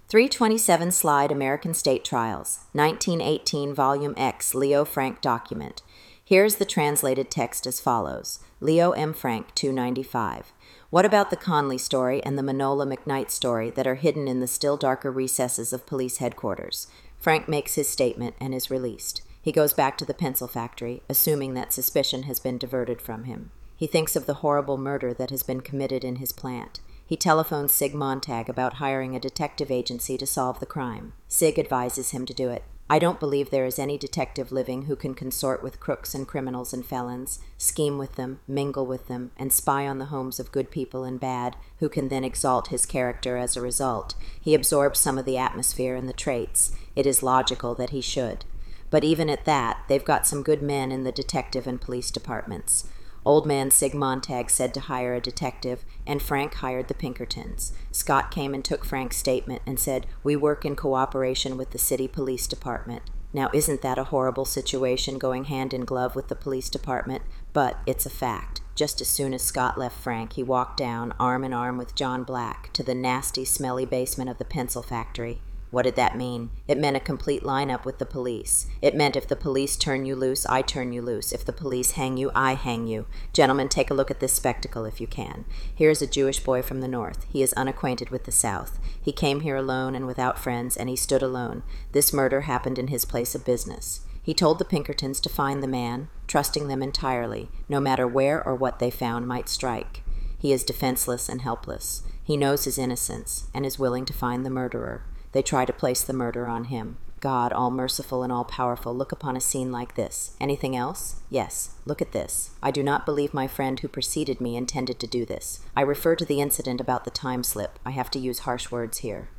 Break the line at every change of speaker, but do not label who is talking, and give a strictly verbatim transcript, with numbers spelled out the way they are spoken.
three twenty-seven Slide American State Trials, nineteen eighteen Volume X Leo Frank document. Here is the translated text as follows. Leo M. Frank, two ninety-five. What about the Conley story and the Manola McKnight story that are hidden in the still darker recesses of police headquarters? Frank makes his statement and is released. He goes back to the pencil factory, assuming that suspicion has been diverted from him. He thinks of the horrible murder that has been committed in his plant. He telephones Sig Montag about hiring a detective agency to solve the crime. Sig advises him to do it. I don't believe there is any detective living who can consort with crooks and criminals and felons, scheme with them, mingle with them, and spy on the homes of good people and bad, who can then exalt his character as a result. He absorbs some of the atmosphere and the traits. It is logical that he should. But even at that, they've got some good men in the detective and police departments. Old man Sig Montag said to hire a detective, and Frank hired the Pinkertons. Scott came and took Frank's statement and said, "We work in cooperation with the city police department." Now, isn't that a horrible situation going hand in glove with the police department? But it's a fact. Just as soon as Scott left Frank, he walked down, arm in arm with John Black, to the nasty, smelly basement of the pencil factory. What did that mean? It meant a complete lineup with the police. It meant if the police turn you loose, I turn you loose. If the police hang you, I hang you. Gentlemen, take a look at this spectacle if you can. Here is a Jewish boy from the North. He is unacquainted with the South. He came here alone and without friends, and he stood alone. This murder happened in his place of business. He told the Pinkertons to find the man, trusting them entirely, no matter where or what they found might strike. He is defenseless and helpless. He knows his innocence, and is willing to find the murderer. They try to place the murder on him. God, all-merciful and all-powerful, look upon a scene like this. Anything else? Yes. Look at this. I do not believe my friend who preceded me intended to do this. I refer to the incident about the time slip. I have to use harsh words here.